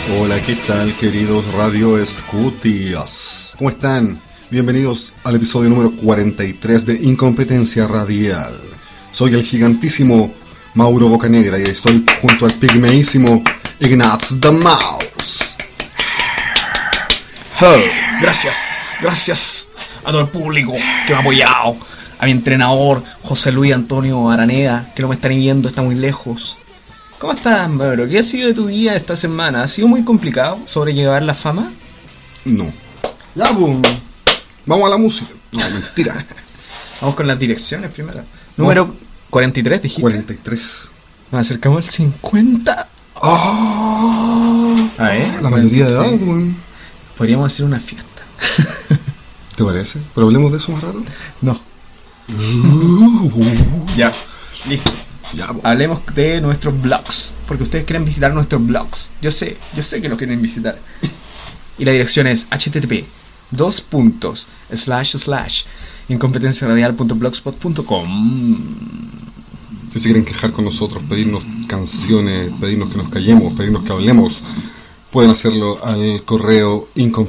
Hola, ¿qué tal, queridos Radio Escutías? ¿Cómo están? Bienvenidos al episodio número 43 de Incompetencia Radial. Soy el gigantísimo Mauro Bocanegra y estoy junto al pigmeísimo Ignaz the Mouse. Oh, gracias a todo el público que me ha apoyado, a mi entrenador José Luis Antonio Araneda, que no me está ni viendo, está muy lejos. ¿Cómo estás, Mauro? ¿Qué ha sido de tu vida esta semana? ¿Ha sido muy complicado sobrellevar la fama? No. Ya, pues, vamos a la música. No, mentira. Vamos con las direcciones primero. Número 43, dijiste. 43. Nos acercamos al 50. ¡Oh! A ver, La mayoría de edad, sí. weón. Podríamos hacer una fiesta. ¿Te parece? ¿Pero hablemos de eso más rato? No. Ya, listo. Ya, pues. Hablemos de nuestros blogs, porque ustedes quieren visitar nuestros blogs. Yo sé que los quieren visitar. Y la dirección es http://incompetenciaradial.blogspot.com. Si se quieren quejar con nosotros, pedirnos canciones, pedirnos que nos callemos, pedirnos que hablemos, pueden hacerlo al correo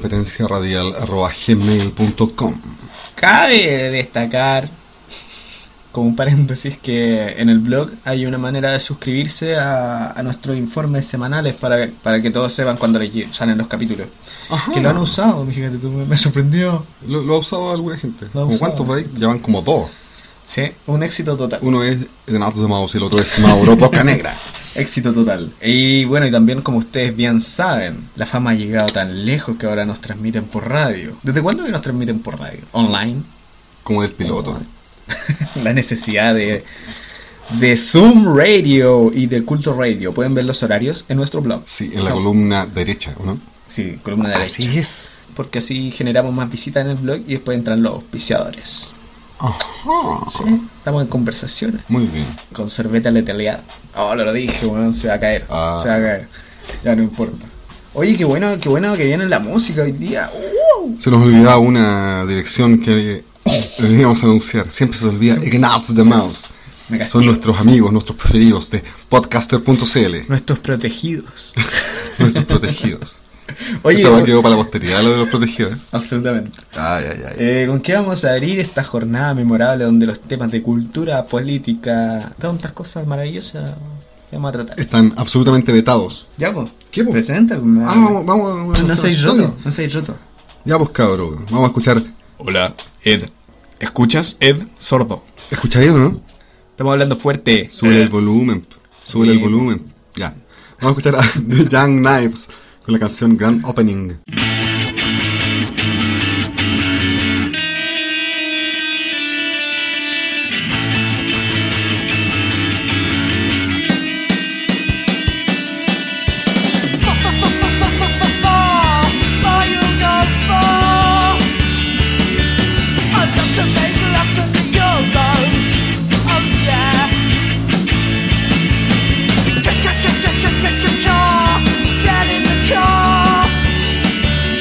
incompetenciaradial@gmail.com. Cabe destacar, como un paréntesis, que en el blog hay una manera de suscribirse a nuestros informes semanales para que todos sepan cuando salen los capítulos. Ajá. Que lo han usado, fíjate tú, me sorprendió. Lo ha usado alguna gente. Lo ha ¿Como usado. cuántos vais? Ya van como dos. Sí, un éxito total. Uno es Ignaz the Mouse y el otro es Mauro Bocanegra. Éxito total. Y bueno, y también, como ustedes bien saben, la fama ha llegado tan lejos que ahora nos transmiten por radio. ¿Desde cuándo que nos transmiten por radio? ¿Online? Como del piloto. La necesidad de Zoom Radio y de Culto Radio. Pueden ver los horarios en nuestro blog. Sí, en la columna derecha, ¿o no? Sí, columna derecha. Así es. Porque así generamos más visitas en el blog y después entran los auspiciadores. Ajá. Sí, estamos en conversaciones. Muy bien. Con Cerveta Letalidad. Oh, lo dije, weón, se va a caer. Se va a caer. Ya no importa. Oye, qué bueno que viene la música hoy día. Se nos olvidaba una dirección que deberíamos anunciar. Siempre se olvida. Ignaz the Mouse. Me castigo. Son nuestros amigos, nuestros preferidos de podcaster.cl. Nuestros protegidos. Nuestros protegidos. Oye, Eso quedó para la posteridad, lo de los protegidos. absolutamente. Ay, ay, ay. ¿Con qué vamos a abrir esta jornada memorable donde los temas de cultura, política, tantas cosas maravillosas que vamos a tratar? Están absolutamente vetados. Ya, pues. ¿Qué, po? Presenta. Vamos. No seáis roto, no seáis roto. Ya, pues, cabrón. Vamos a escuchar. Hola, Ed. ¿Escuchas, Ed? Sordo. ¿Escucháis o no? Estamos hablando fuerte. Sube el volumen. Sube el volumen. Ya. Vamos a escuchar a The Young Knives con la canción Grand Opening. Get in the car.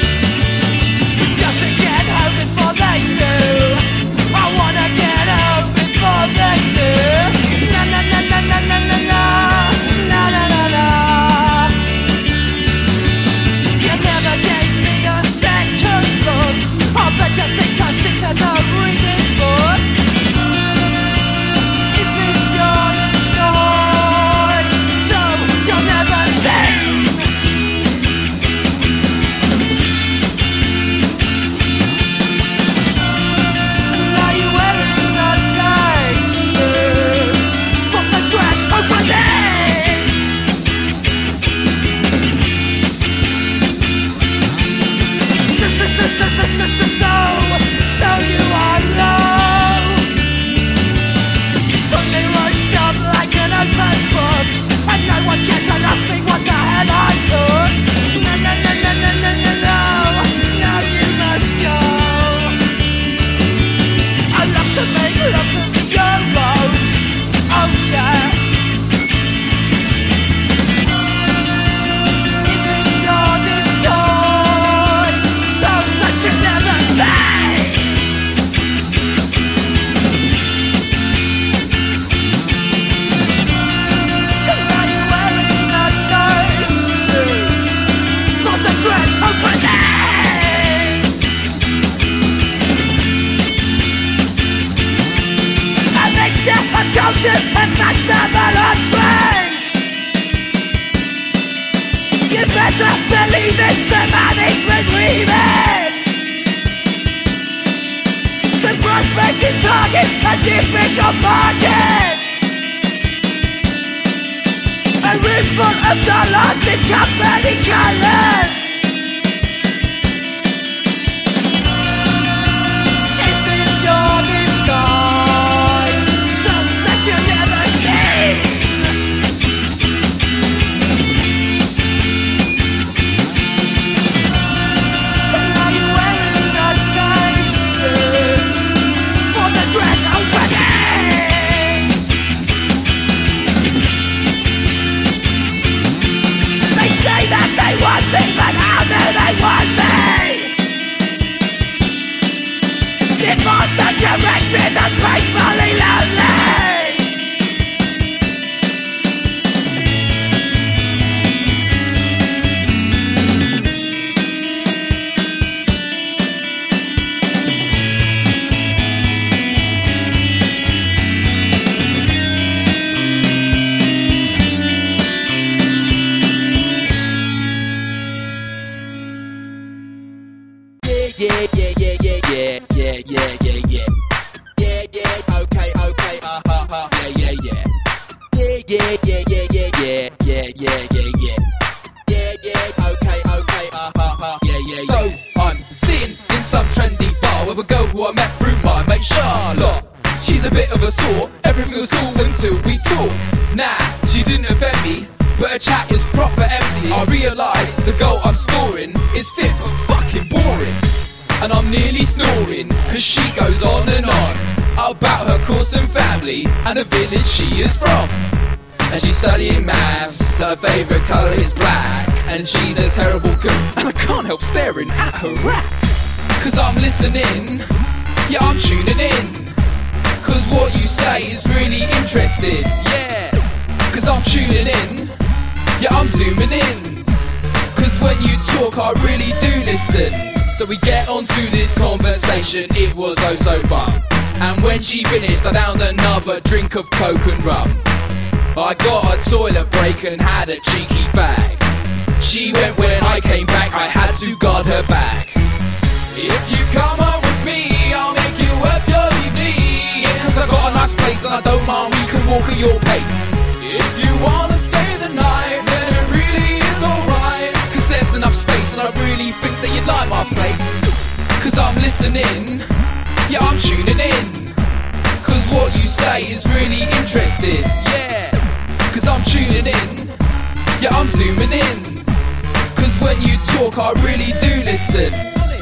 better believe it, the management remit. Some prospecting targets and difficult markets. A room full of dollars in company colours. Is this your disguise? Some that you never see. But how do they want me? Divorced and directed and painfully lonely. And family and the village she is from. And she's studying maths and her favourite colour is black. And she's a terrible cook and I can't help staring at her rap. Cause I'm listening, yeah I'm tuning in. Cause what you say is really interesting, yeah. Cause I'm tuning in, yeah I'm zooming in. Cause when you talk I really do listen. So we get onto this conversation, it was oh so fun. And when she finished, I downed another drink of coke and rum. I got a toilet break and had a cheeky fag. She went when I came back, I had to guard her back. If you come up with me, I'll make you worth your evening. Cause I got a nice place and I don't mind, we can walk at your pace. If you wanna stay the night, then it really is alright. Cause there's enough space and I really think that you'd like my place. Cause I'm listening, yeah I'm tuning in. Cause what you say is really interesting, yeah. Cause I'm tuning in, yeah I'm zooming in. Cause when you talk I really do listen.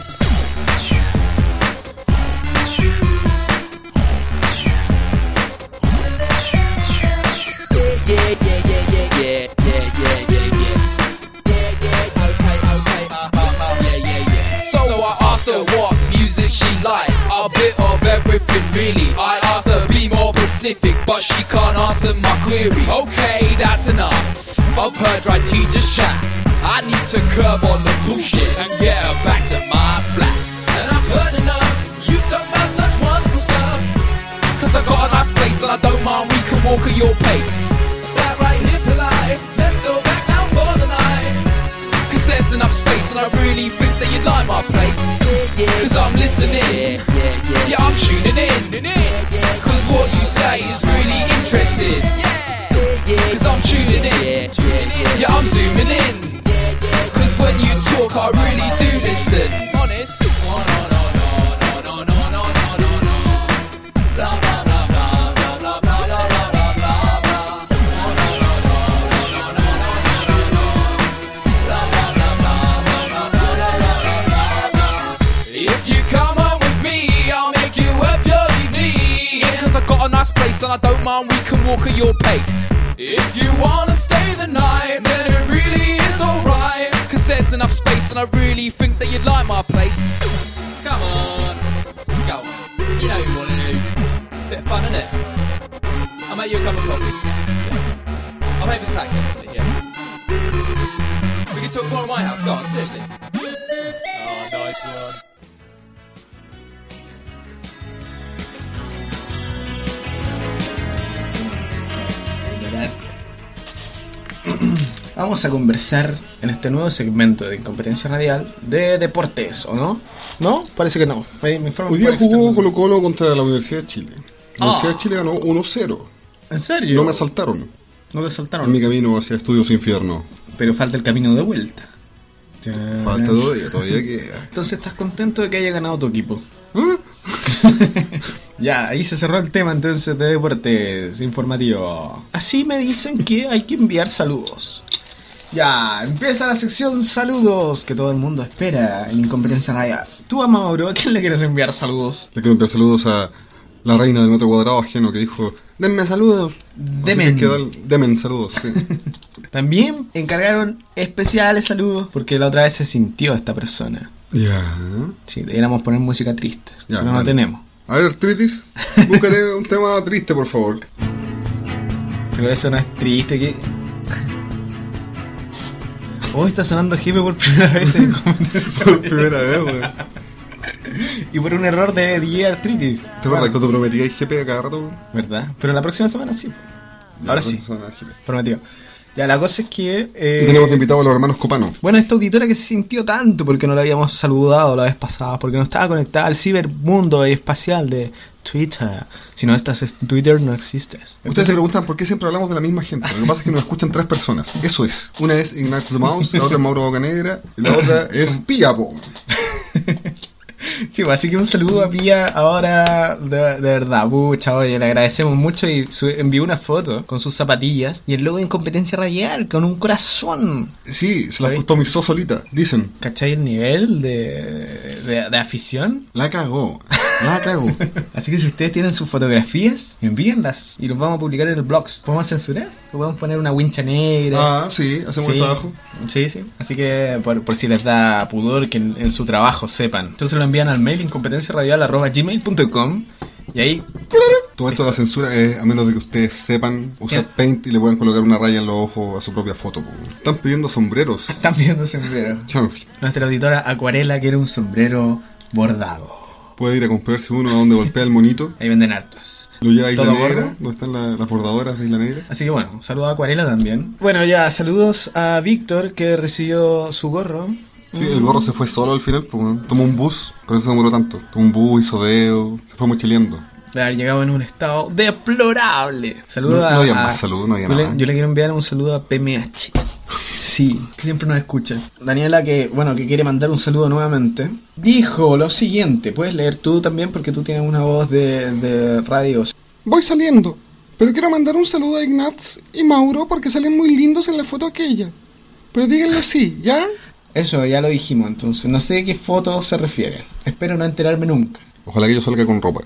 A bit of everything really. I asked her be more specific, but she can't answer my query. Okay, that's enough. I've heard right teachers chat. I need to curb on the bullshit and get her back to my flat. And I've heard enough. You talk about such wonderful stuff. Cause I got a nice place and I don't mind, we can walk at your pace. I'm sat right here polite, let's go back now for the night. Cause there's enough space and I really think that you'd like my place. Cause I'm listening, yeah I'm tuning in. Cause what you say is really interesting. Cause I'm tuning in, yeah I'm zooming in. Cause when you talk I really do listen. Honest. Got a nice place and I don't mind, we can walk at your pace. If you wanna stay the night, then it really is alright. Cause there's enough space and I really think that you'd like my place. Come on, go on, you know you wanna do. Bit of fun, innit? I'll make you a cup of coffee. Yeah. I'll pay for the taxi, honestly, yeah. We can talk more at my house, go on, seriously. Oh, nice one. Vamos a conversar en este nuevo segmento de Incompetencia Radial de deportes, ¿o no? ¿No? Parece que no. Me informan Hoy día por jugó externo. Colo Colo contra la Universidad de Chile. La Ah. Universidad de Chile ganó 1-0. ¿En serio? No me asaltaron No te en saltaron. mi camino hacia Estudios Infierno. Pero falta el camino de vuelta. Falta todavía queda. Entonces, ¿estás contento de que haya ganado tu equipo? ¿Ah? Ya, ahí se cerró el tema entonces de deportes informativo. Así me dicen que hay que enviar saludos. Ya, empieza la sección saludos que todo el mundo espera en Incompetencia Radial. Tú, Mauro, ¿a quién le quieres enviar saludos? Le quiero enviar saludos a la reina del metro cuadrado ajeno que dijo: denme saludos. Demen. Así que demen saludos, sí. También encargaron especiales saludos porque la otra vez se sintió esta persona. Ya. Sí, deberíamos poner música triste, Ya, pero no dale. tenemos. A ver, Artritis, búscate un tema triste, por favor. Pero eso no es triste, que... Hoy está sonando Jefe por primera vez en Incompetencia Por Radial. primera vez, weón. Y por un error de DJ Artritis. ¿Te acuerdas cuando prometíais GP a cada rato, weón? ¿Verdad? Pero la próxima semana sí. Ya, Ahora pues, sí, suena GP. prometido. Ya, la cosa es que... Y tenemos de invitado a los hermanos Copano. Bueno, esta auditora que se sintió tanto porque no la habíamos saludado la vez pasada, porque no estaba conectada al cibermundo espacial de Twitter. Si no estás en Twitter, no existes. Ustedes se preguntan por qué siempre hablamos de la misma gente. Lo que pasa es que nos escuchan 3 personas. Eso es. Una es Ignatius Mouse, la otra es Mauro Bocanegra y la otra es Piapo. Sí, pues, así que un saludo a Pía ahora, de verdad, pucha, oye, le agradecemos mucho y envió una foto con sus zapatillas y el logo de Incompetencia Radial con un corazón. Sí, se la ¿Sí? customizó solita. Dicen, ¿Cachai el nivel de afición? la cagó. La cagó. Así que si ustedes tienen sus fotografías, envíenlas y los vamos a publicar en el blog. ¿Podemos censurar? ¿O podemos poner una wincha negra? Ah, sí, hacemos el trabajo. Sí, sí. Así que por si les da pudor que en su trabajo sepan. Entonces lo envían al mail incompetenciaradial@gmail.com y ahí Todo esto de la censura es a menos de que ustedes sepan usar ¿Qué? Paint y le puedan colocar una raya en los ojos a su propia foto. Po. Están pidiendo sombreros. están pidiendo sombrero. Chanfle. Nuestra auditora Acuarela quiere un sombrero bordado. Puede ir a comprarse uno a donde golpea el monito. Ahí venden hartos. Lo lleva a Isla ¿Todo Negra, gordo? donde están las bordadoras de Isla Negra. Así que bueno, saludos a Acuarela también. Bueno, ya, saludos a Víctor que recibió su gorro. Sí, el gorro se fue solo al final, pues, tomó un bus, por eso demoró tanto. Tomó un bus, hizo dedo, se fue mochileando. De haber llegado en un estado deplorable. Saludos No había más saludos, no había yo nada. yo le quiero enviar un saludo a PMH. Sí, que siempre nos escucha. Daniela, que quiere mandar un saludo nuevamente, dijo lo siguiente. Puedes leer tú también porque tú tienes una voz de radio. Voy saliendo, pero quiero mandar un saludo a Ignaz y Mauro porque salen muy lindos en la foto aquella. Pero díganlo sí, ¿ya? Eso ya lo dijimos, entonces no sé a qué foto se refiere. Espero no enterarme nunca. Ojalá que yo salga con ropa.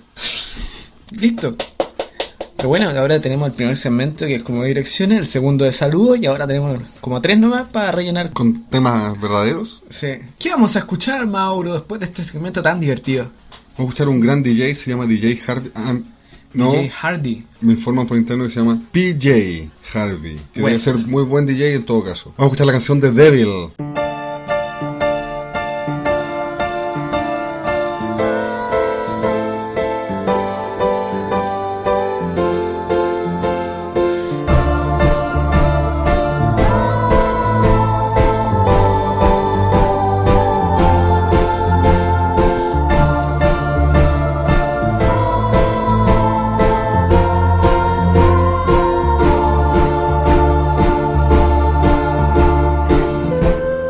Listo. Pero bueno, ahora tenemos el primer segmento que es como direcciones, el segundo de saludos y ahora tenemos como 3 nomás para rellenar. Con temas verdaderos. Sí. ¿Qué vamos a escuchar, Mauro, después de este segmento tan divertido? Vamos a escuchar un gran DJ, se llama DJ Harvey. No, DJ Hardy. me informan por interno que se llama PJ Harvey. Que debe West. ser muy buen DJ en todo caso. Vamos a escuchar la canción de Devil. Soon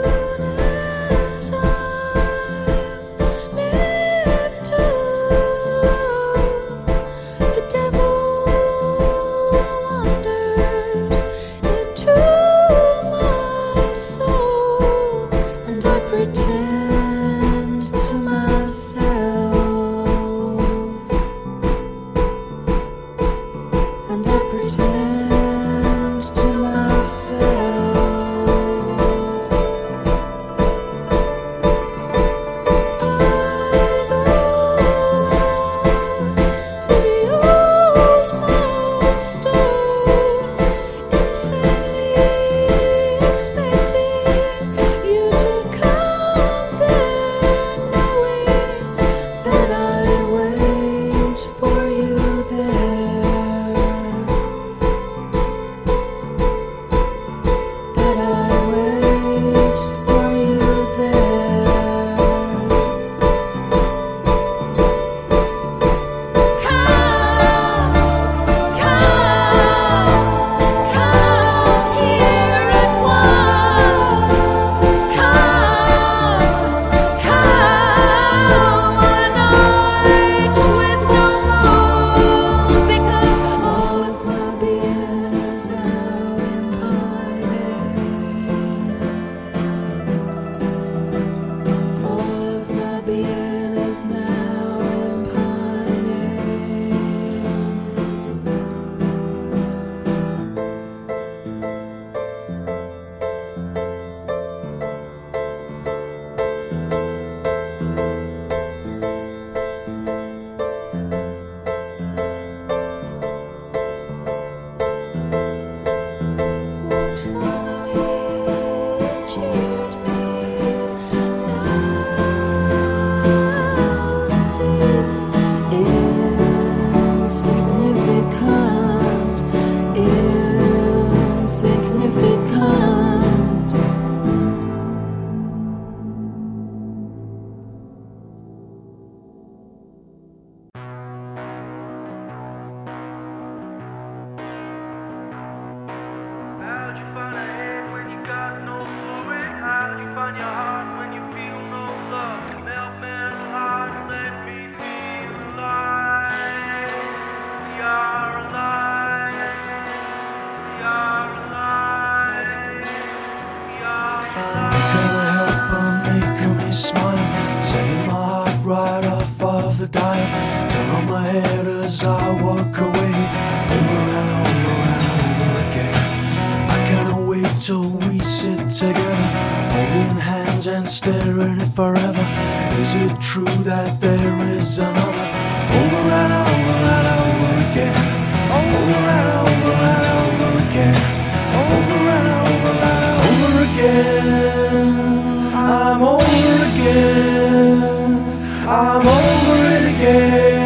smile, sending my heart right off of the dial. Turn on my head as I walk away, over and over and over again. I cannot wait till we sit together, holding hands and staring it forever. Is it true that there is another? Over and over and over again. Over and over and over again. Over and over and over again. I'm over again. I'm over it again.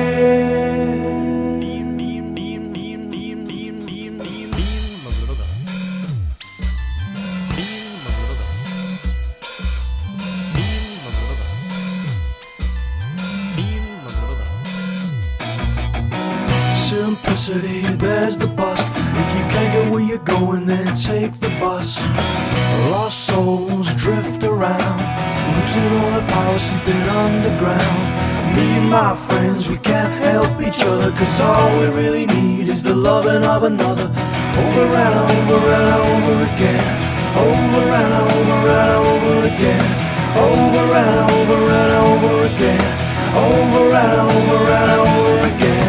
Simplicity, there's the bust. If you can't get where you're going, then take the bus. Lost souls drift around, losing all the power, sleeping underground. Me and my friends, we can't help each other, cause all we really need is the loving of another. Over and over and over again. Over and over and over again. Over and over and over again. Over and over and over again.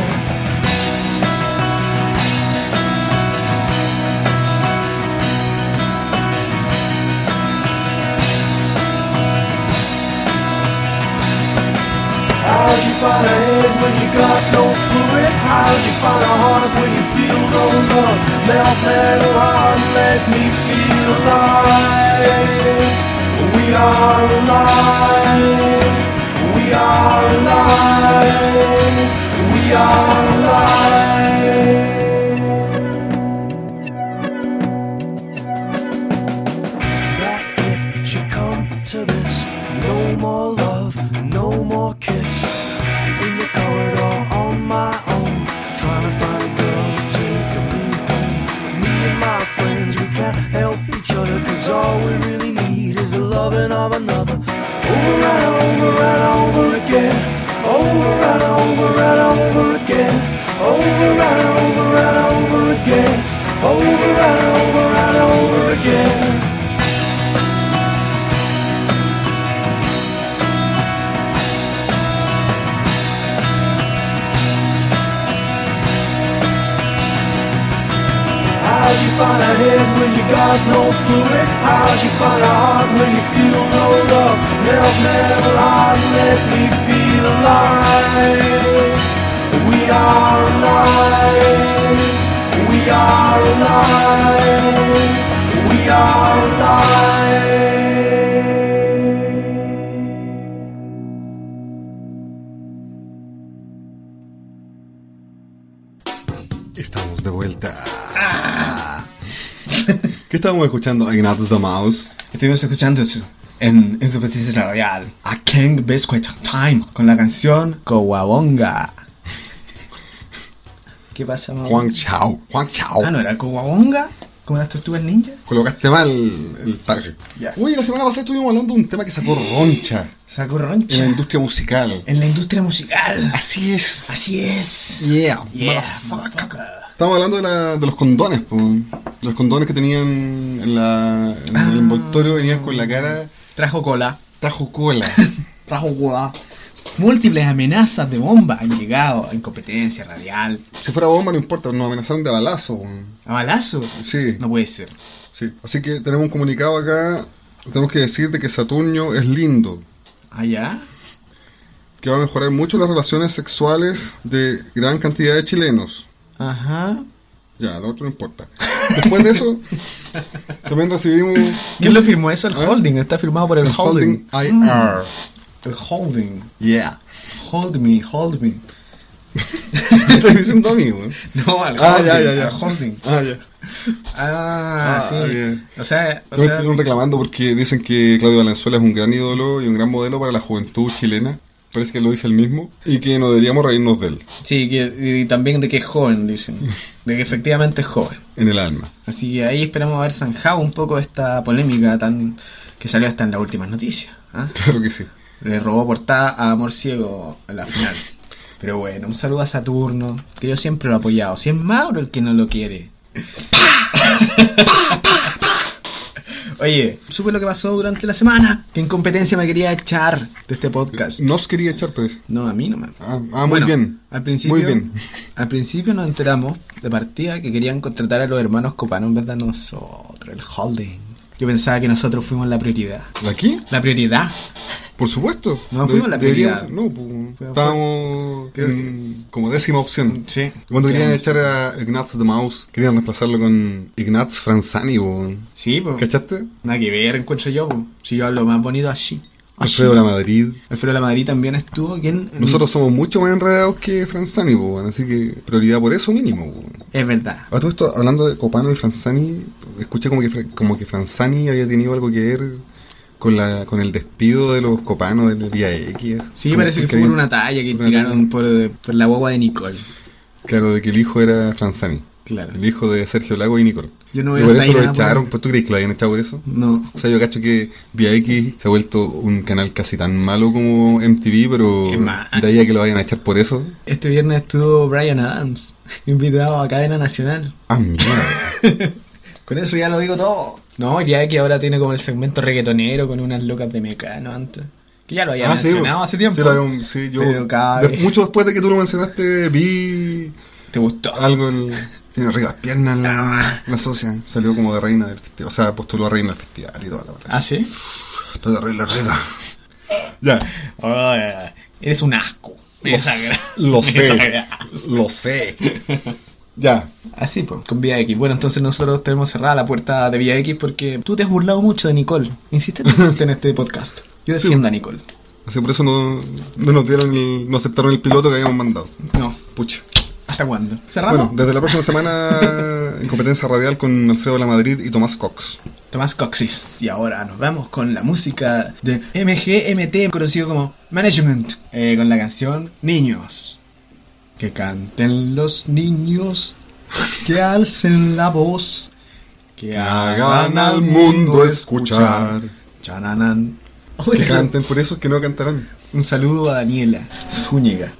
How'd you find a head when you got no fluid? How'd you find a heart when you feel no love? Melt metal heart, let me feel alive. We are alive. We are alive. We are alive. That it should come to this. No more love, no more kiss. In the corridor on my own, trying to find a girl to take me home. Me and my friends, we can't help each other, cause all we really need is the loving of another. Over and over and over again. Over and over and over again. Over and over and over again. Over and over and over again. How'd you find a head when you got no fluid? How'd you find a heart when you feel no love? Melt metal heart, let me feel alive. We are alive. We are alive. We are alive. Estamos de vuelta. ¿Qué estábamos escuchando? Ignatius the Mouse. Estuvimos escuchando eso en su precisión radial a King Biscuit Time con la canción Cowabunga. ¿Qué pasa, mamá? Juan Chao. Juan Chao. Ah, ¿no era Cowabunga? ¿Como las tortugas ninja? Colocaste mal el tag. Ya. Uy, la semana pasada estuvimos hablando de un tema que sacó Roncha Sacó en roncha. la industria musical. En la industria musical. Así es. Así es. Yeah. Yeah, motherfucker. Estamos hablando de los condones, po. Los condones que tenían en el envoltorio venían con la cara. Trajo cola. Trajo cola. Trajo cola. Múltiples amenazas de bomba han llegado a incompetencia radial. Si fuera bomba no importa, nos amenazaron de balazo. ¿A balazo? Sí, No puede ser. sí. Así que tenemos un comunicado acá. Tenemos que decir de que Saturno es lindo, ¿Allá? que va a mejorar mucho las relaciones sexuales de gran cantidad de chilenos. Ajá. Ya, lo otro no importa. Después de eso, también recibimos... ¿Quién lo firmó eso? El ¿Eh? holding. Está firmado por el holding. IR. El holding. Yeah. Hold me, hold me. ¿Qué estás diciendo a mí, güey? No, al Ah, holding. ya, ya, ya. Al holding. Ah, ya. Ah, sí. bien. O sea, Estuvieron reclamando porque dicen que Claudio Valenzuela es un gran ídolo y un gran modelo para la juventud chilena. Parece que lo dice él mismo. Y que no deberíamos reírnos de él, sí, y también de que es joven, dicen. De que efectivamente es joven. en el alma. Así que ahí esperamos haber zanjado un poco esta polémica tan que salió hasta en las últimas noticias. ¿Ah? Claro que sí. Le robó portada a Amor Ciego en la final. Pero bueno, un saludo a Saturno, que yo siempre lo he apoyado. Si es Mauro el que no lo quiere. Oye, supe lo que pasó durante la semana. Que Incompetencia me quería echar de este podcast. Nos quería echar, pues. No, a mí no me... Muy Bueno, bien. Al principio, Muy bien. Al principio nos enteramos de partida que querían contratar a los hermanos Copano en vez de a nosotros, el holding. Yo pensaba que nosotros fuimos la prioridad. ¿La qué? La prioridad. Por supuesto. No fuimos la prioridad. No, pues, estábamos como décima opción. Sí. Cuando querían echar a Ignaz the Mouse, querían reemplazarlo con Ignaz Franzani, po. Sí, pues. ¿Cachaste? Nada que ver, encuentro yo, pues. Si yo hablo más bonito así. Alfredo La Madrid. Alfredo La Madrid también estuvo. ¿Quién? Nosotros somos mucho más enredados que Franzani, po, así que prioridad por eso mínimo, po. Es verdad. A todo esto, hablando de Copano y Franzani, escuché como que Franzani había tenido algo que ver con el despido de los Copanos del Vía X. Sí, Como parece que fue había- por una talla que una tiraron por la guagua de Nicole. Claro, de que el hijo era Franzani. Claro. El hijo de Sergio Lago y Nicole. Yo no Y veo por hasta eso ahí lo nada echaron. por- ¿Pues tú crees que lo habían echado por eso? No. O sea, yo cacho que Vía X se ha vuelto un canal casi tan malo como MTV, pero Es más. de ahí a que lo vayan a echar por eso. Este viernes estuvo Bryan Adams, invitado a Cadena Nacional. Ah, mierda. Con eso ya lo digo todo. No, ya que ahora tiene como el segmento reggaetonero con unas locas de Mecano antes. Que ya lo había mencionado hace tiempo. Sí, sí, yo. Pero cada vez- Mucho después de que tú lo mencionaste, vi ¿Te gustó? algo. Tiene ricas piernas la socia. Salió como de reina del festival. O sea, postuló a reina del festival y toda la verdad. ¿Ah, sí? Estoy de reina, reina. Ya. Oh, eres un asco. Lo sé. Desagrada. Lo sé. Ya. Así pues, con Vía X. Bueno, entonces nosotros tenemos cerrada la puerta de Vía X porque tú te has burlado mucho de Nicole. Insistentemente en este podcast. Yo defiendo a Nicole. Así por eso no nos dieron no aceptaron el piloto que habíamos mandado. No. Pucha. ¿Hasta cuándo? ¿Cerramos? Bueno, desde la próxima semana en competencia radial con Alfredo La Madrid y Tomás Cox. Tomás Coxis. Y ahora nos vamos con la música de MGMT, conocido como Management, con la canción Niños. Que canten los niños, que alcen la voz, que Hagan al mundo escuchar. Chananan. Que Oiga, canten, por eso es que no cantarán. un saludo a Daniela Zúñiga.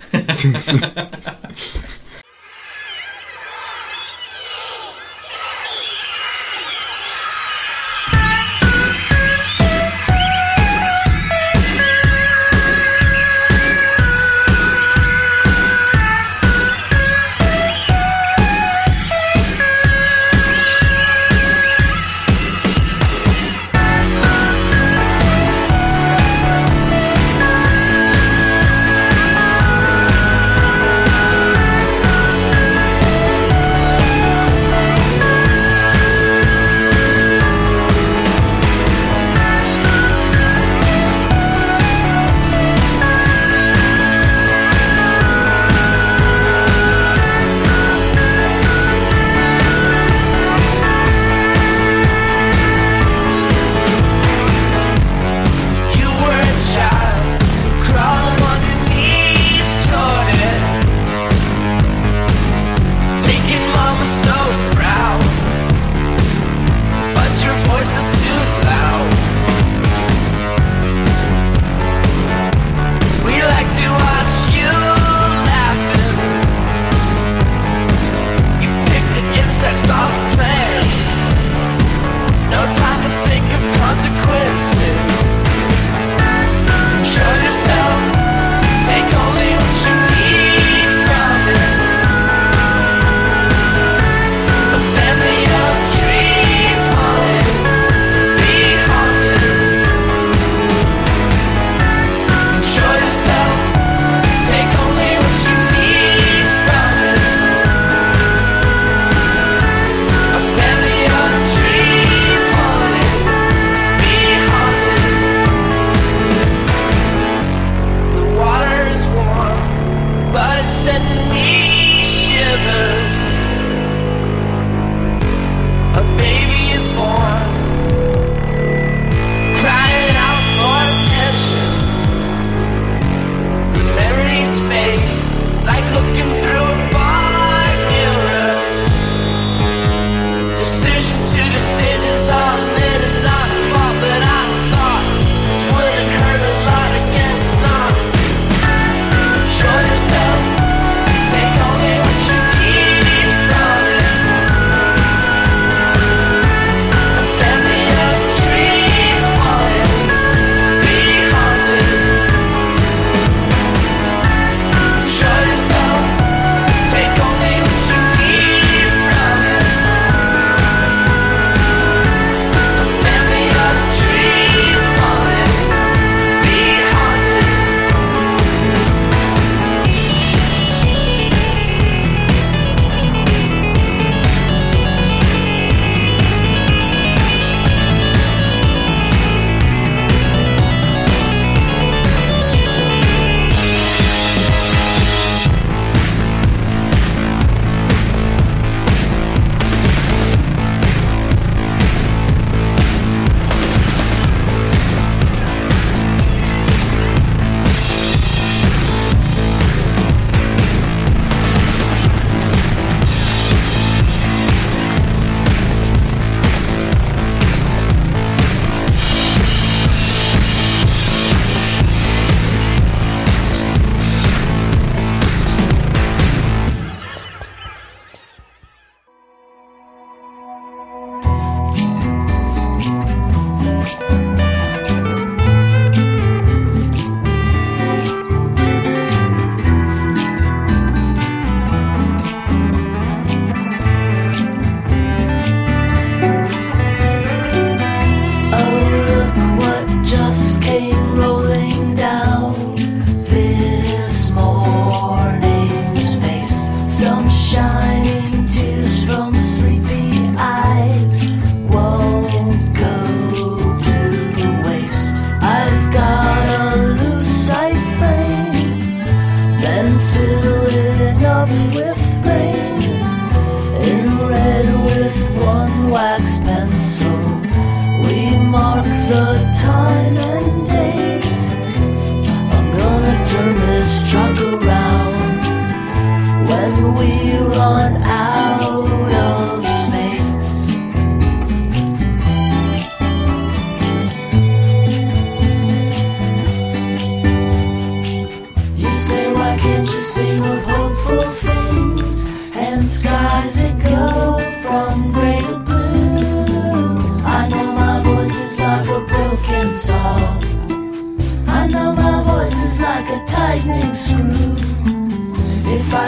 Niños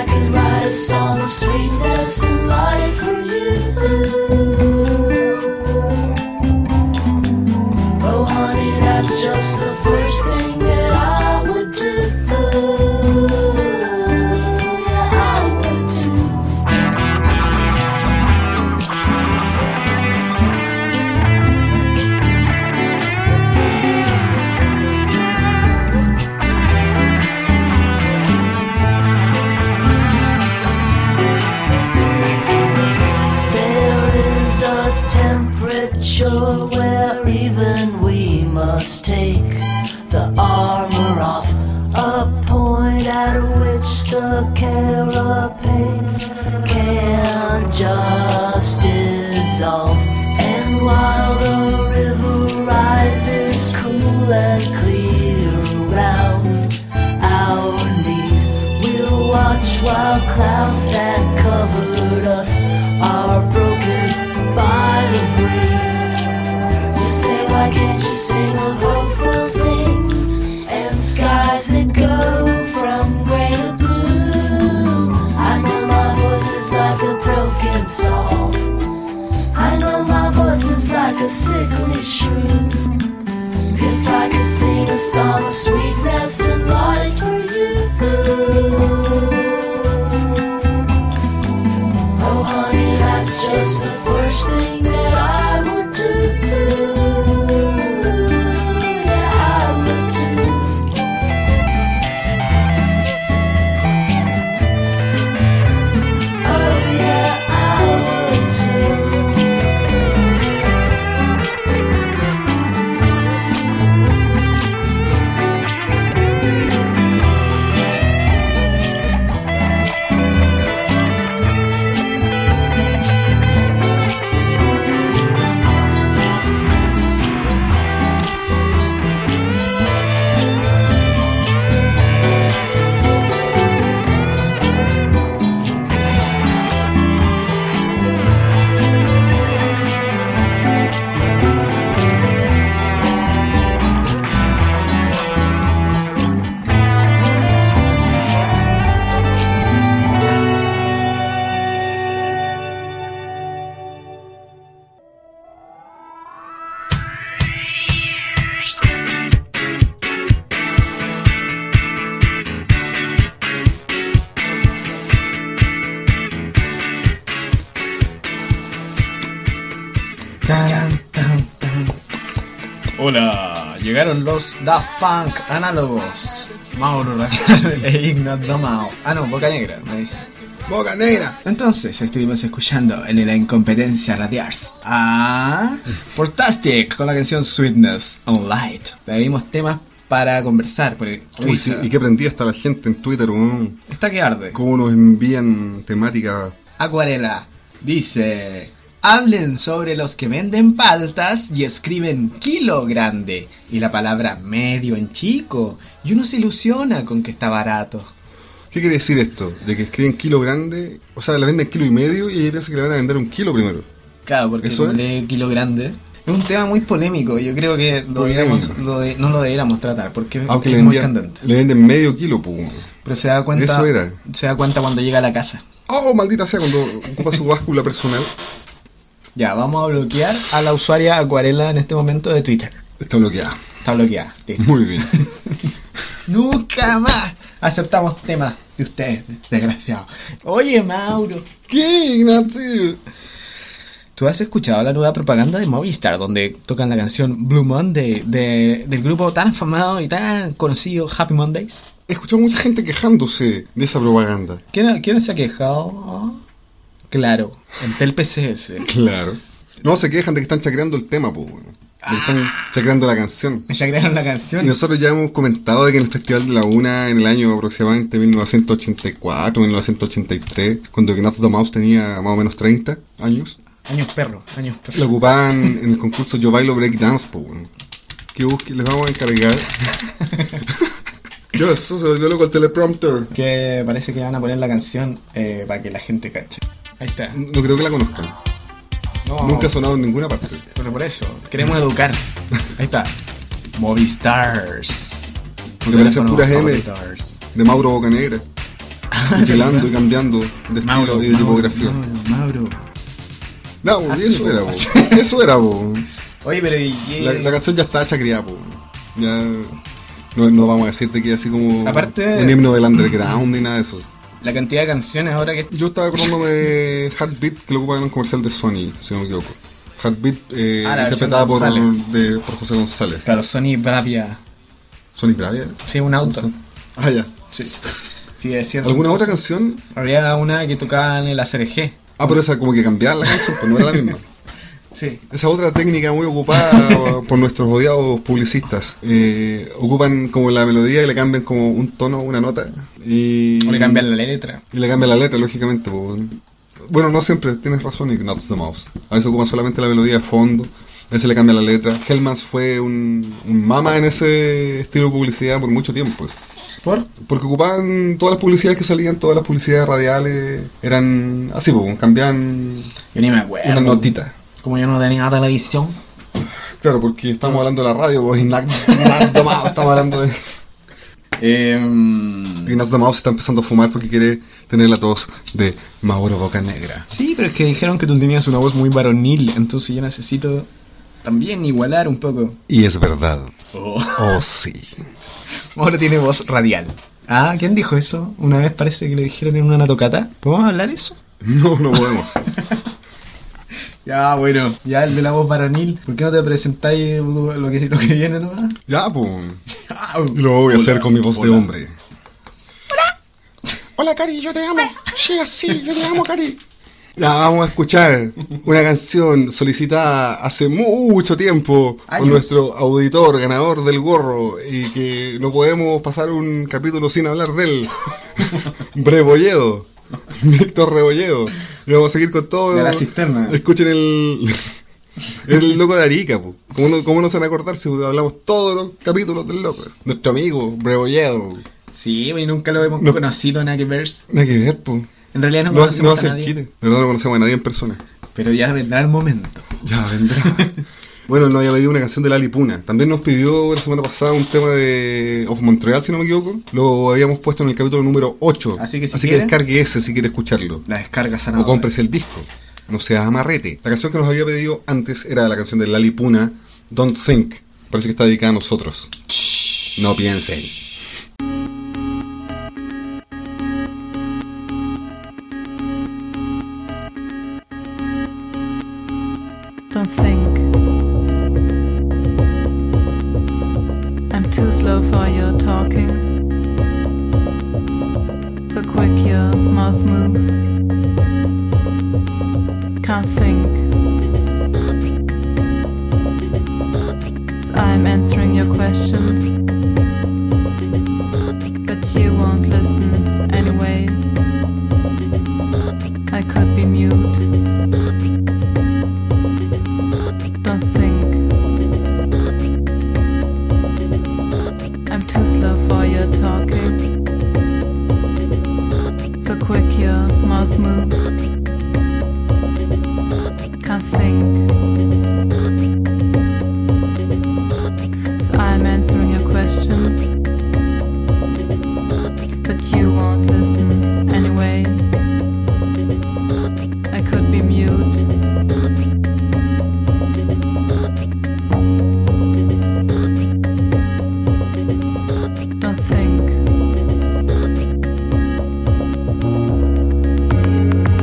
I could write a song of sweetness and light for you. Oh honey, that's just the first thing that I would do. Yeah, I would too. Temperature where even we must take the armor off, a point at which the carapace can just dissolve. And while the river rises cool and clear around our knees, we'll watch while clouds that covered us are broken by the breeze. You say, why can't you sing of hopeful things and skies that go from gray to blue? I know my voice is like a broken song. I know my voice is like a sickly shrew. If I could sing a song of sweetness and light for you. Oh honey, that's just the first thing that I would do. Yeah, I would too. Oh yeah, I would too. Hola, llegaron los Daft Punk análogos. Mauro e Ignat Domao. Ah no, Boca Negra, me dicen. ¡Boca Negra! Entonces estuvimos escuchando en la incompetencia radial a Fantastic con la canción Sweetness on Light. Pedimos temas para conversar. Porque, Uy, sí, y qué prendida está la gente en Twitter, está que arde. Cómo nos envían temática. Acuarela dice: hablen sobre los que venden paltas y escriben kilo grande y la palabra medio en chico, y uno se ilusiona con que está barato. ¿Qué quiere decir esto? De que escriben kilo grande, o sea, la venden kilo y medio y ella piensa que le van a vender un kilo primero. Claro, porque ¿eso como lee kilo grande es un tema muy polémico. Yo creo que no lo deberíamos tratar porque aunque es muy candente. Le venden medio kilo, pum. Pero se da cuenta. Eso era. Se da cuenta cuando llega a la casa. Oh, maldita sea, cuando ocupa su báscula personal. Ya, vamos a bloquear a la usuaria Acuarela en este momento de Twitter. Está bloqueada. Está bloqueada. Listo. Muy bien. Nunca más aceptamos temas de ustedes, desgraciado. Oye, Mauro. ¿Qué, Ignacio? ¿Tú has escuchado la nueva propaganda de Movistar donde tocan la canción Blue Monday del grupo tan afamado y tan conocido Happy Mondays? He escuchado mucha gente quejándose de esa propaganda. ¿Quién se ha quejado? Claro, Entel PCS. Claro. No, se quejan de que están chacreando el tema, pues, bueno. De que están chacreando la canción. Me chacrearon la canción. Y nosotros ya hemos comentado de que en el Festival de la Una, en el año aproximadamente 1984, 1983, cuando Ignacio Domao tenía más o menos 30 años. Años perro. Lo ocupaban en el concurso Yo Bailo Breakdance, pues, bueno. Que les vamos a encargar. Yo, eso se volvió loco el teleprompter. Que parece que van a poner la canción para que la gente cache. Ahí está. No creo que la conozcan. No, nunca ha sonado en ninguna parte. Pero por eso, queremos educar. Ahí está. Movistars. Porque parece puras M de Mauro Bocanegra. vigilando y cambiando de estilo y de tipografía. Mauro. No, po, y Así, eso po. era, po. Eso era, po. Oye, pero ¿y qué? La canción ya está hecha criada, po. Ya no vamos a decirte que es así como Aparte- un himno del underground ni nada de eso. La cantidad de canciones ahora que... Yo estaba acordándome de Heartbeat, que lo ocupan en un comercial de Sony, si no me equivoco. Heartbeat, la interpretada por versión José González. Claro, Sony Bravia. ¿Sony Bravia? Sí, un auto. No sé. Ah, ya. Sí. Sí, es cierto. ¿Alguna otra Entonces, canción? Había una que tocaba en el ACRG. Ah, pero esa como que cambiaba la canción, pues no era la misma. Sí. Esa otra técnica muy ocupada por nuestros odiados publicistas. Ocupan como la melodía y le cambian como un tono, una nota. Y O le cambian la letra. Y le cambian la letra, lógicamente. Bueno, no siempre, tienes razón, Ignatz the Mouse. A veces ocupan solamente la melodía de fondo, a veces le cambian la letra. Hellmans fue un mama en ese estilo de publicidad por mucho tiempo. ¿Por? Porque ocupaban todas las publicidades que salían, todas las publicidades radiales, eran así, cambiaban Yo ni me acuerdo. una notita. Como yo no tenía televisión. Claro, porque estamos hablando de la radio, pues Ignatz the Mouse, estamos hablando de... Ignatz the Mouse está empezando a fumar porque quiere tener la tos de Mauro Bocanegra. Sí, pero es que dijeron que tú tenías una voz muy varonil, entonces yo necesito también igualar un poco. Y es verdad. Oh. Oh, sí. Mauro tiene voz radial. Ah, ¿quién dijo eso? Una vez parece que le dijeron en una natocata. ¿Podemos hablar eso? No podemos. Ya, bueno, ya el de la voz varonil. ¿Por qué no te presentáis lo que viene nomás? Ya, pues. Ah, Lo voy a hola, hacer con mi voz de hola. hombre. Hola, Cari, yo te amo. Sí, yo te amo, Cari. Ya, vamos a escuchar una canción solicitada hace mucho tiempo por Años. nuestro auditor, ganador del gorro, y que no podemos pasar un capítulo sin hablar de él. Rebolledo. Víctor Rebolledo. Y vamos a seguir con todo. De la cisterna. Escuchen el loco de Arica, po. ¿Cómo no se van a acordar si hablamos todos los capítulos del loco? Nuestro amigo, Rebolledo. Sí, y nunca lo hemos No. conocido, nada que ver. Nada que ver, po. En realidad no No conocemos hace a el nadie. quite. De verdad no conocemos a nadie en persona. Pero ya vendrá el momento. Ya vendrá. Bueno, nos había pedido una canción de Lali Puna. También nos pidió la semana pasada un tema de Of Montreal, si no me equivoco. Lo habíamos puesto en el capítulo número 8. Así que si quiere- descargue ese si quiere escucharlo. La descarga O sanadora. cómprese el disco. No seas amarrete. La canción que nos había pedido antes era la canción de Lali Puna, Don't Think. Parece que está dedicada a nosotros. No piensen. Don't think I'm too slow for your talking. So quick your mouth moves. Can't think. 'Cause I'm answering your questions, but you won't listen anyway. I could be mute. Don't think I'm too slow for your talking. So quick your mouth moves. Can't think. So I'm answering your questions, but you won't listen anyway. I could be mute. Don't think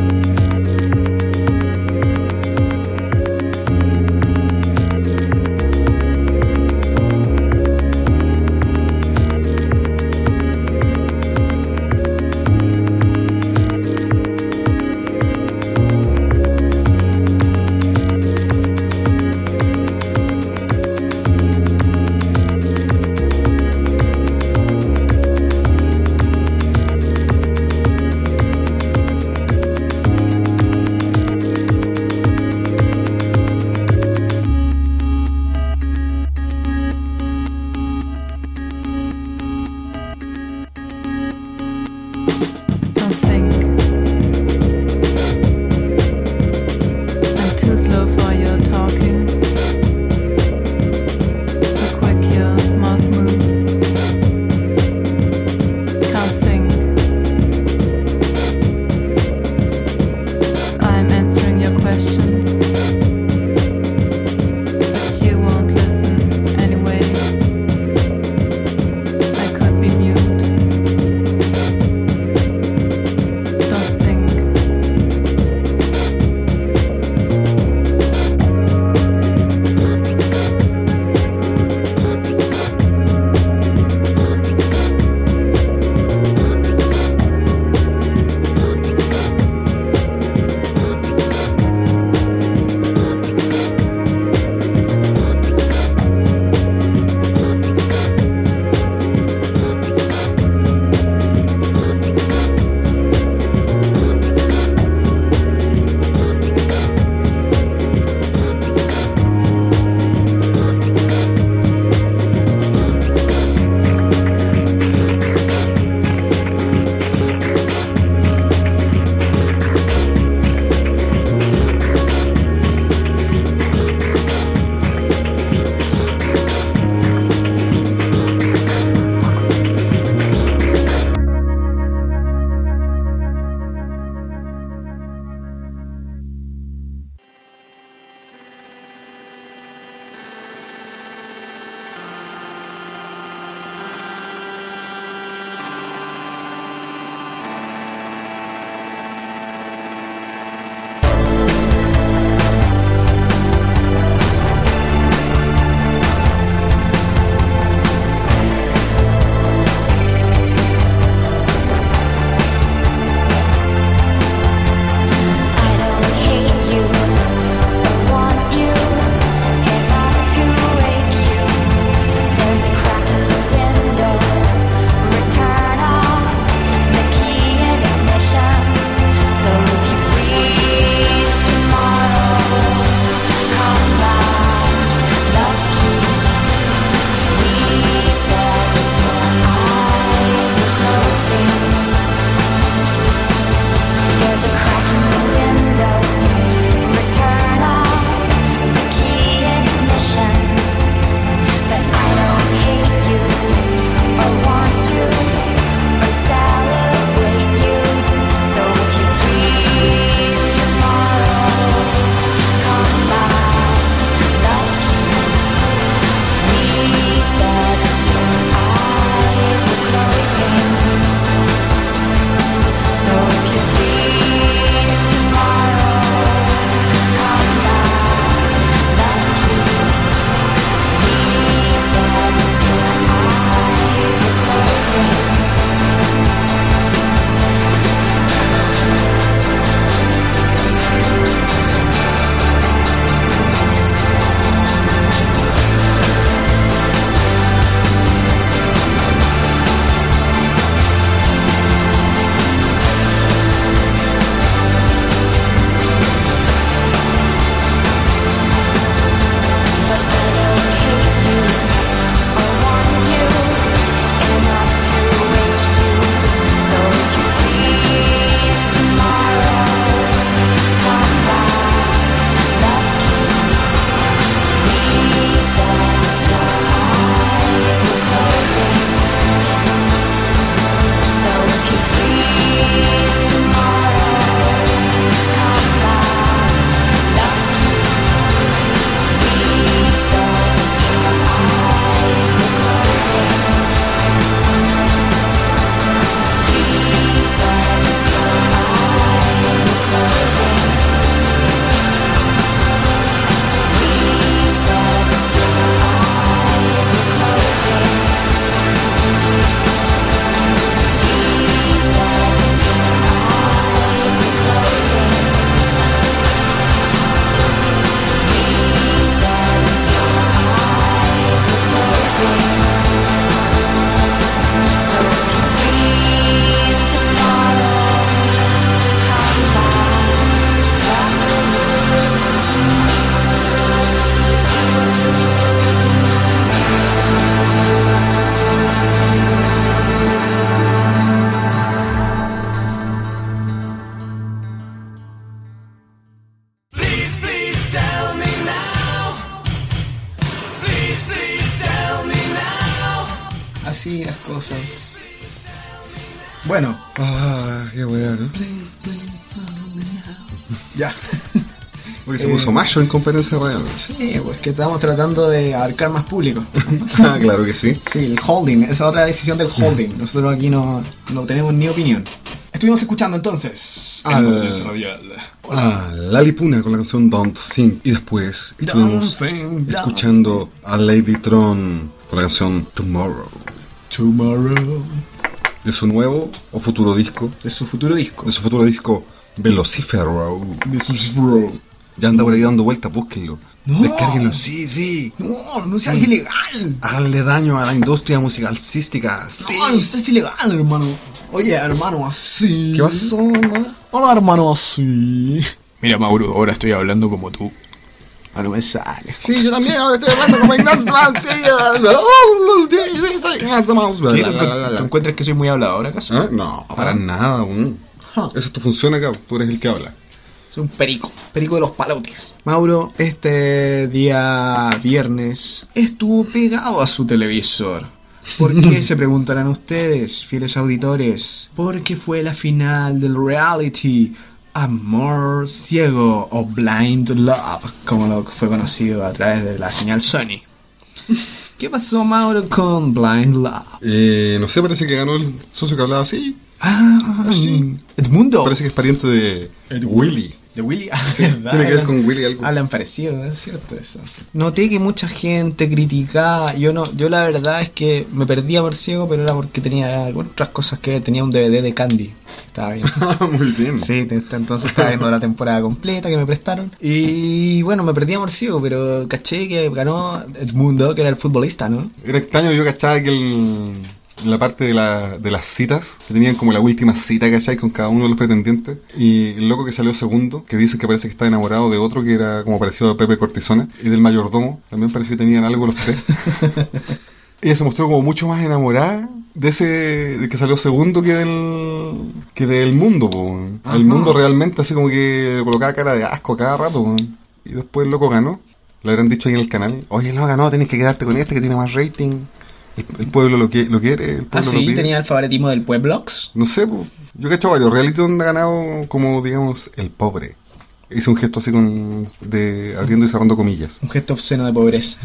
así las cosas. Bueno. Ah, qué weá, ¿no? Ya. Porque se puso macho en competencia real. Sí, pues que estamos tratando de abarcar más público. Ah, claro que sí. Sí, el holding, esa es otra decisión del holding. Nosotros aquí no tenemos ni opinión. Estuvimos escuchando entonces a Lali Puna con la canción Don't Think. Y después estuvimos escuchando a Lady Tron con la canción Tomorrow. De su nuevo o futuro disco. De su futuro disco. Velocifero. Ya anda por ahí dando vueltas, búsquenlo. No. Descárguenlo, sí. No seas ilegal. Háganle daño a la industria musicalística. Sí. No seas ilegal, hermano. Oye, hermano, así. ¿Qué pasó, mamá? Hola, hermano, así. Mira, Mauro, ahora estoy hablando como tú. No me sale. Sí, yo también ahora estoy hablando como Ignacio ¿Tú encuentras que soy muy hablador acaso? ¿Ah? No, para nada. Esa es tu función acá, tú eres el que habla. Soy un perico de los palotes. Mauro, este día viernes estuvo pegado a su televisor. ¿Por qué? Se preguntarán ustedes, fieles auditores. Porque fue la final del reality Amor Ciego o Blind Love, como lo fue conocido a través de la señal Sony. ¿Qué pasó, Mauro, con Blind Love? No sé, parece que ganó el socio que hablaba así. Sí. Edmundo. Parece que es pariente de Willy. De Willy, Sí, ¿verdad? tiene que ver con Willy algo. Hablan parecido, es cierto eso. Noté que mucha gente criticaba. Yo la verdad es que me perdí a Amor Ciego, pero era porque tenía algunas otras cosas que tenía un DVD de Candy. Estaba bien. Muy bien. Sí, entonces estaba viendo la temporada completa que me prestaron. Y bueno, me perdí a Amor Ciego, pero caché que ganó Edmundo, que era el futbolista, ¿no? Era extraño, yo cachaba que en la parte de las citas, que tenían como la última cita, ¿cachai? Con cada uno de los pretendientes. Y el loco que salió segundo, que dice que parece que estaba enamorado de otro que era como parecido a Pepe Cortisona, y del mayordomo, también parece que tenían algo los tres. Ella se mostró como mucho más enamorada de que salió segundo que del mundo, po. El mundo realmente así como que le colocaba cara de asco a cada rato, po. Y después el loco ganó. Le habrán dicho ahí en el canal, oye, no ganó, tenés que quedarte con este que tiene más rating. El pueblo lo quiere, el pueblo lo pide. Tenía el favoritismo del Pueblox. No sé, po. Yo he cachado varios reality donde ha ganado como, digamos, el pobre. Hice un gesto así abriendo y cerrando comillas. Un gesto obsceno de pobreza.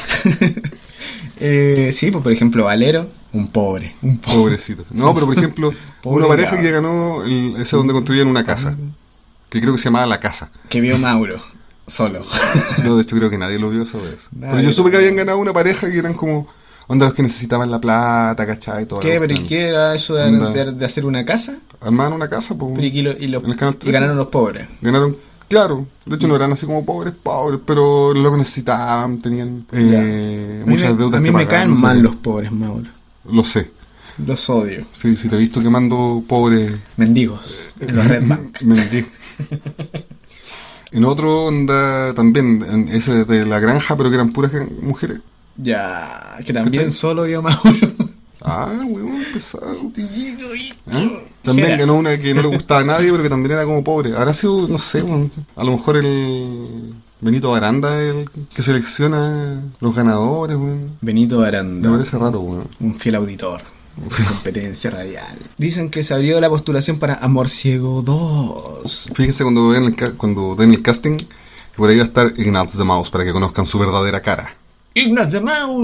Sí, pues por ejemplo, Valero, un pobre. Pobrecito. No, pero por ejemplo, una pareja que ganó ese donde construían una casa. Que creo que se llamaba La Casa. Que vio Mauro, solo. No, de hecho creo que nadie lo vio esa vez. Pero yo supe que habían ganado una pareja que eran como... Onda los que necesitaban la plata, ¿cachai? Todo ¿Qué? ¿Pero y qué era eso de hacer una casa? Armaban una casa, pues. Y ganaron los pobres. Ganaron, claro. De hecho no eran así como pobres, pero lo que necesitaban, tenían muchas deudas que pagar. A mí me caen mal los pobres, Mauro. Lo sé. Los odio. Sí, si te he visto quemando pobres... Mendigos, en los Red Bank. Mendigos. En otro onda también, en ese de la granja, pero que eran puras mujeres. Ya, que también ¿Cachai? solo vio Mauro. Huevón, pesado. También ganó una que no le gustaba a nadie, pero que también era como pobre. Ahora sí, no sé, a lo mejor el Benito Aranda es el que selecciona los ganadores, weón. Benito Aranda. Me parece raro, weón. Un fiel auditor. Competencia radial. Dicen que se abrió la postulación para Amor Ciego 2. Fíjense cuando den el casting, que por ahí va a estar Ignaz de Maus para que conozcan su verdadera cara. ¡Ignaz de Maus!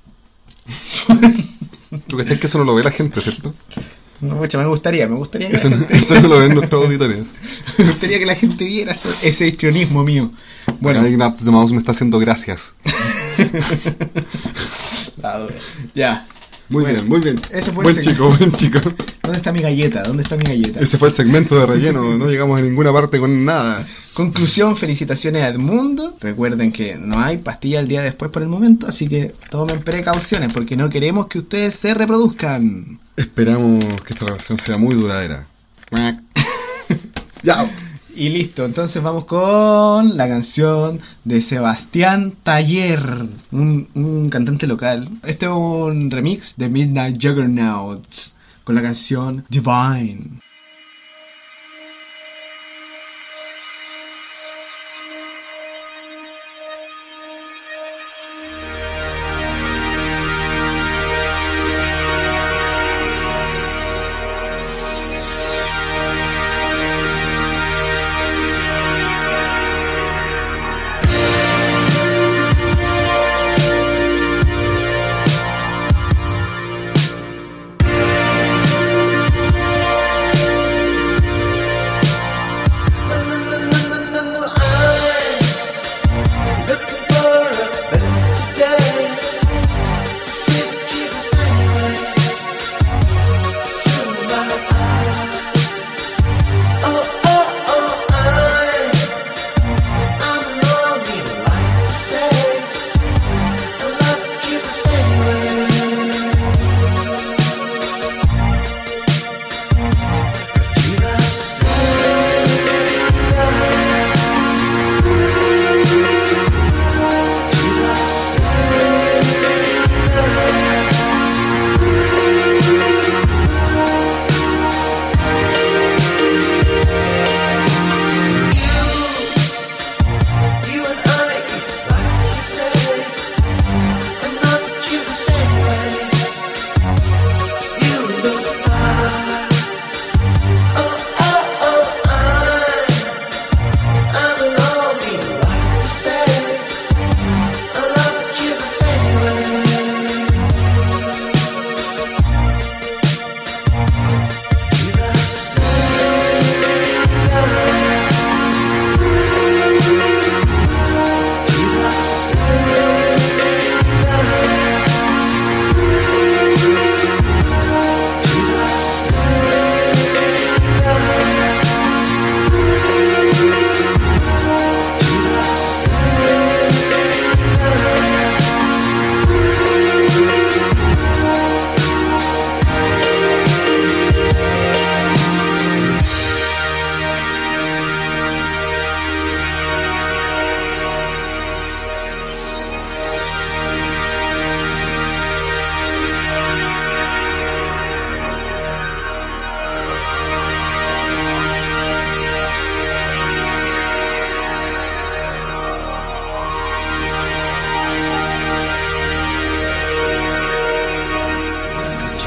¿Tú crees que eso no lo ve la gente, cierto? No, mucho, me gustaría que eso, la gente... eso no lo ven nuestros auditores. Me gustaría que la gente viera ese histrionismo mío. Bueno, Ignaz de Maus me está haciendo gracias. Ya. Muy bien. Ese fue buen chico. ¿Dónde está mi galleta? Ese fue el segmento de relleno, no llegamos a ninguna parte con nada. Conclusión, felicitaciones a Edmundo. Recuerden que no hay pastilla el día después por el momento, así que tomen precauciones porque no queremos que ustedes se reproduzcan. Esperamos que esta relación sea muy duradera. Ya. Y listo, entonces vamos con la canción de Sebastián Taller, un cantante local. Este es un remix de Midnight Juggernauts con la canción Divine.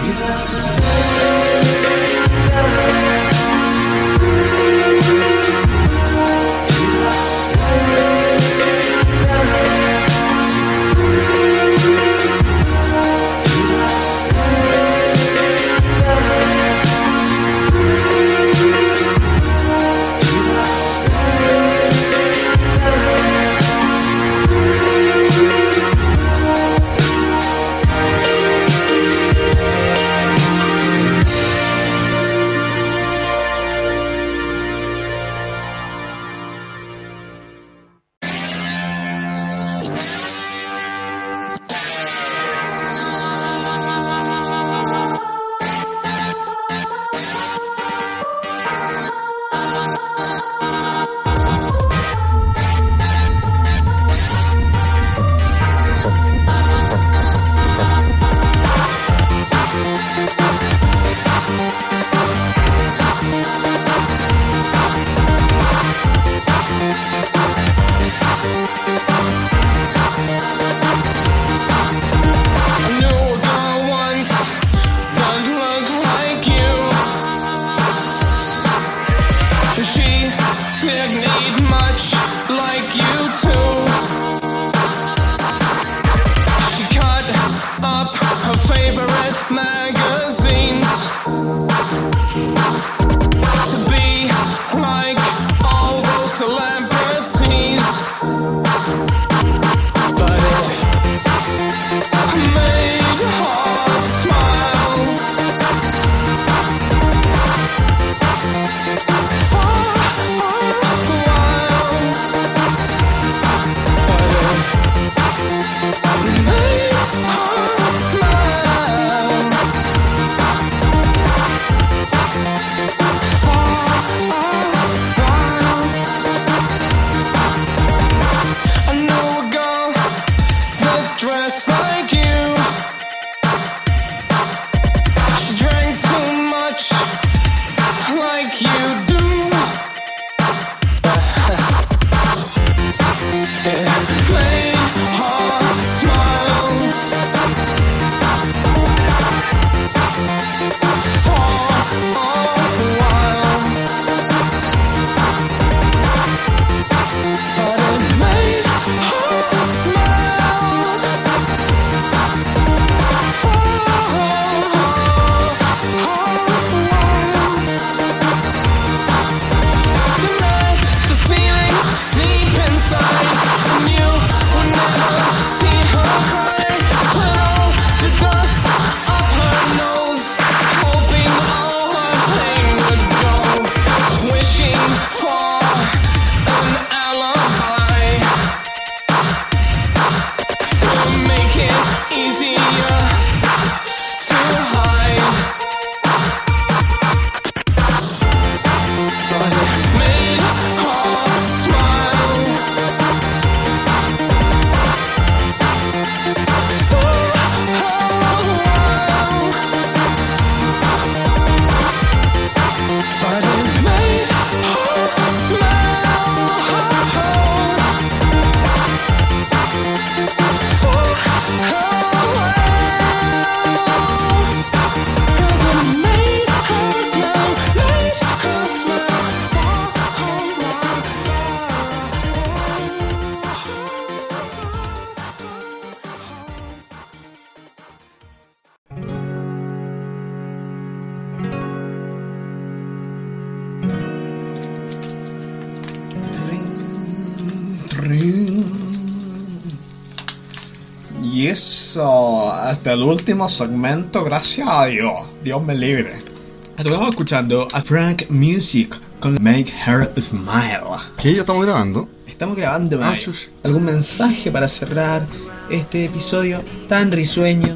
Y eso, hasta el último segmento, gracias a Dios. Dios me libre. Estamos escuchando a Frank Music con Make Her Smile. ¿Qué? ¿Ya estamos grabando? Estamos grabando, Mike. chuch. ¿Algún mensaje para cerrar este episodio tan risueño?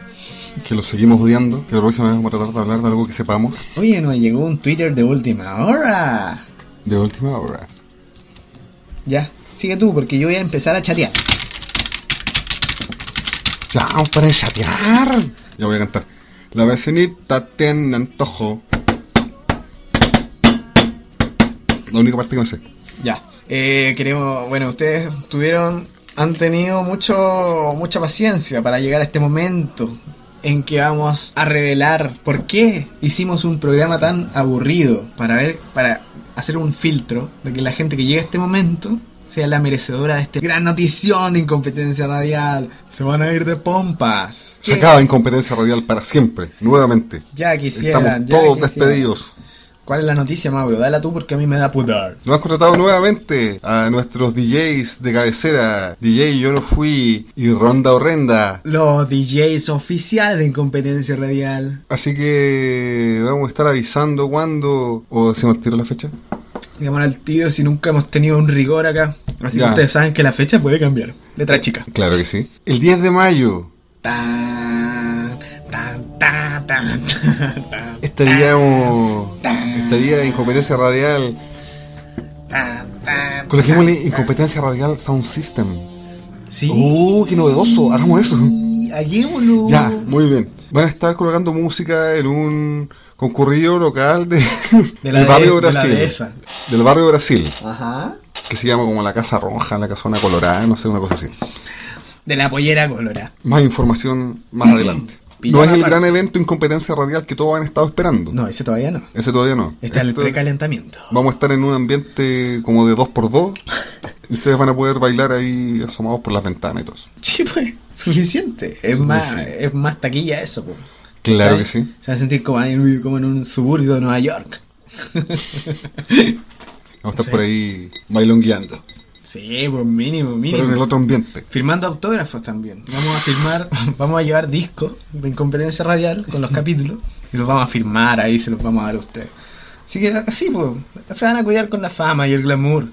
Que lo seguimos odiando. Que la próxima vez vamos a tratar de hablar de algo que sepamos. Oye, nos llegó un Twitter de última hora. De última hora. Ya, sigue tú porque yo voy a empezar a chatear. Ya, vamos para chatear. Ya voy a cantar. La vecinita tiene antojo. La única parte que me sé. Ya, queremos, bueno, ustedes han tenido mucha paciencia para llegar a este momento en que vamos a revelar por qué hicimos un programa tan aburrido para hacer un filtro de que la gente que llegue a este momento sea la merecedora de esta gran notición de Incompetencia Radial. Se van a ir de pompas. Se acaba Incompetencia Radial para siempre, nuevamente. Ya quisieran. Estamos ya todos quisieran. despedidos. ¿Cuál es la noticia, Mauro? Dala tú porque a mí me da pudor. Nos han contratado nuevamente a nuestros DJs de cabecera. DJ Yo No Fui y Ronda Horrenda. Los DJs oficiales de Incompetencia Radial. Así que vamos a estar avisando cuándo. ¿O decimos al tiro la fecha? Digamos al tiro si nunca hemos tenido un rigor acá. Así Ya. que ustedes saben que la fecha puede cambiar. Letra chica. Claro que sí. El 10 de mayo. Tan, tan, tan, tan, tan, Estaríamos. Estaría de Incompetencia Radial. tan, tan, Coloquémosle Incompetencia Radial Sound System. Sí. ¡Qué novedoso! Hagamos eso. Hagámoslo. Ya, muy bien. Van a estar colocando música en un concurrido local del barrio de la Brasil. dehesa. Del barrio Brasil. Ajá. Que se llama como la Casa Roja, la Casona Colorada, no sé, una cosa así. De la pollera colorada. Más información más adelante. No es el gran evento Incompetencia Radial que todos han estado esperando. No, ese todavía no. Ese todavía no. Está en el Esto- precalentamiento. Vamos a estar en un ambiente como de 2x2. Y ustedes van a poder bailar ahí asomados por las ventanas y todo eso. Sí, pues, suficiente. Es Suficiente. más taquilla eso, pues. Claro ¿Sabes? que sí. Se va a sentir como en un suburbio de Nueva York. Vamos a estar Sí. por ahí bailongueando. Sí, pues mínimo. Pero en el otro ambiente. Firmando autógrafos también. Vamos a firmar, vamos a llevar discos de Incompetencia Radial con los capítulos y los vamos a firmar ahí, se los vamos a dar a ustedes. Así que así, pues, se van a cuidar con la fama y el glamour.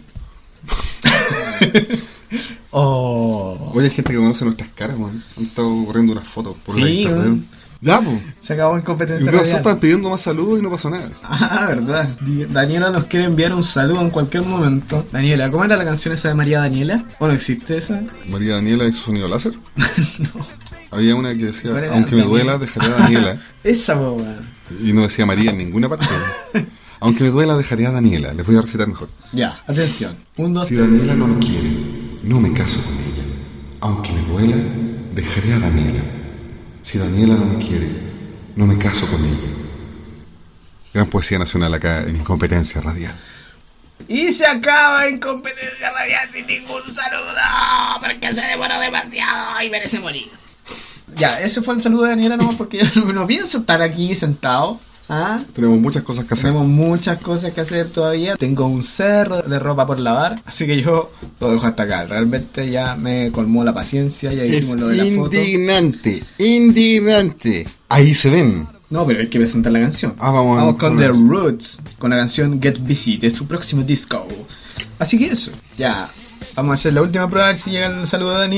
Oh, Oye, hay gente que conoce nuestras caras, man. Han estado corriendo unas fotos por la Sí, internet. man. Ya, pues. se acabó Y Incompetencia ustedes Radial. estaban pidiendo más saludos y no pasó nada. Ah, verdad. Daniela nos quiere enviar un saludo en cualquier momento. Daniela, ¿cómo era la canción esa de María Daniela? ¿O no existe esa? María Daniela y su sonido láser. No. Había una que decía, ¿Cuál era? aunque me Daniela. duela, dejaré a Daniela. Esa, boba. Y no decía María en ninguna parte. Aunque me duela, dejaré a Daniela. Les voy a recitar mejor. Ya, atención. 1, 2, Si 3. Daniela no me quiere, no me caso con ella. Aunque me duela, dejaré a Daniela. Si Daniela no me quiere, no me caso con ella. Gran poesía nacional acá en Incompetencia Radial. Y se acaba Incompetencia Radial sin ningún saludo, porque se demoró demasiado y merece morir. Ya, ese fue el saludo de Daniela nomás porque yo no pienso estar aquí sentado. ¿Ah? Tenemos muchas cosas que hacer. Tenemos muchas cosas que hacer todavía. Tengo un cerro de ropa por lavar, así que yo lo dejo hasta acá. Realmente ya me colmó la paciencia, ya Es hicimos lo de la foto. indignante, indignante. Ahí se ven. No, pero hay que presentar la canción. Vamos con con The eso. Roots, con la canción Get Busy de su próximo disco. Así que eso, ya. Vamos a hacer la última prueba a ver si llega el saludo de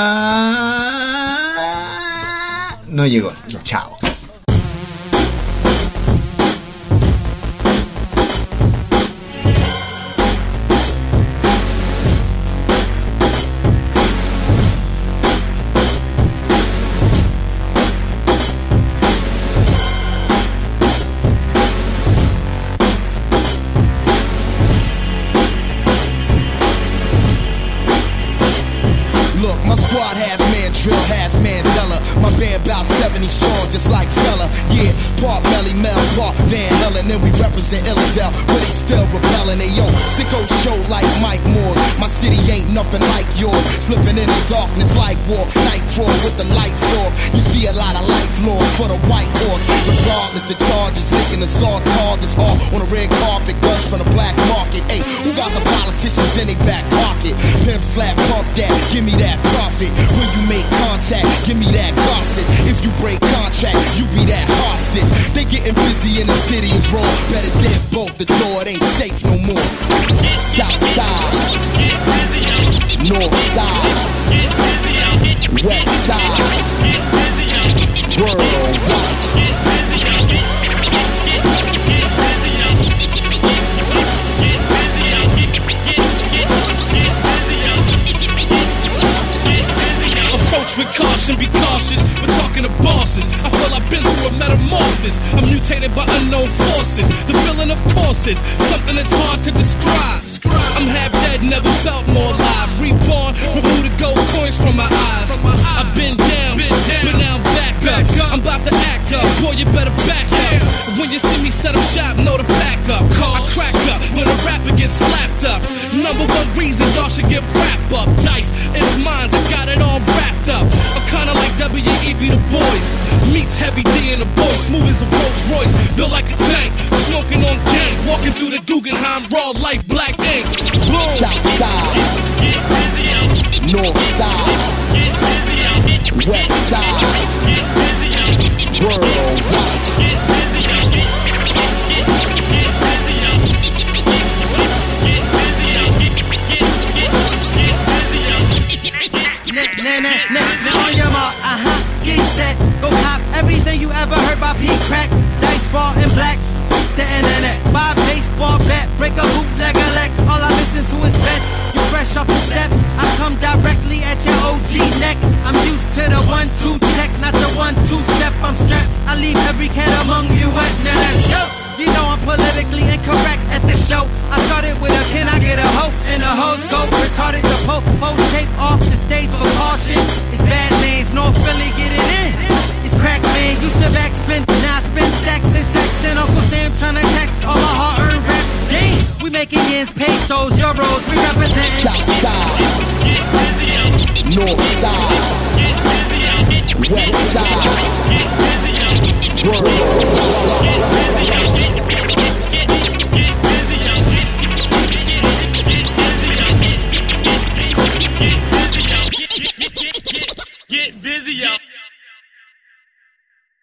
Daniela. No llegó. Chao. Look, my squad half man drill, half Mandela. My band about 70 strong, just like Fella. Yeah, part Melly Mel, part Van Helen. And we represent Illidale, but they still repelling. They yo, sicko show like Mike Moore's. My city ain't nothing like yours. Slipping in the darkness like war. Night crawl with the lights off. You see a lot of life laws for the white horse. Regardless, the charges making us all targets. All on the red carpet, guns from the black market. Hey, who got the politicians in their back pocket? Pimp slap, pump that, give me that profit. When you make contact, give me that gossip. If you break contract, you be that hostage. They getting busy in the city is wrong. Better dead bolt the door, it ain't safe no more. South side, north side, west side, worldwide. Approach with caution, be cautious. We're talking to bosses. I fill up been through a metamorphosis. I'm mutated by unknown forces. The feeling of course is something that's hard to describe. I'm half dead, never felt more alive. Reborn, remove the gold coins from my eyes. I've been down, but now I'm back up. I'm about to act up, boy, you better back up. When you see me set up shop, know to pack up. I crack up when a rapper gets slapped up. Number one reason y'all should get wrapped up. Dice, it's mine, I got it all wrapped up. I'm kinda like W.E.B. The Boys. Meets Heavy D and the Boys, smooth as a Rolls Royce. Built like a tank, smoking on gang. Walking through the Guggenheim, raw life, black ink. Boom. South side, north side, west side, worldwide. Now on your mark, get set, go cop everything you ever heard by P-Crack, Dice Raw and Black, the internet, buy a baseball bat, break a bootleg a leg, all I listen to is bets, you fresh off the step, I come directly at your OG neck, I'm used to the 1-2 check, not the 1-2 step, I'm strapped, I leave every cat among you wet, now let's go. You know I'm politically incorrect at the show. I started with a can I get a hoe? And the hoes go retarded to poke tape off the stage for caution. It's bad names, North Philly, get it in. It's crack man, used to backspin, now I spin stacks and sex. And Uncle Sam tryna tax all my hard-earned raps. Damn, we making yens, pesos, euros, we represent South side, north side, west side, world.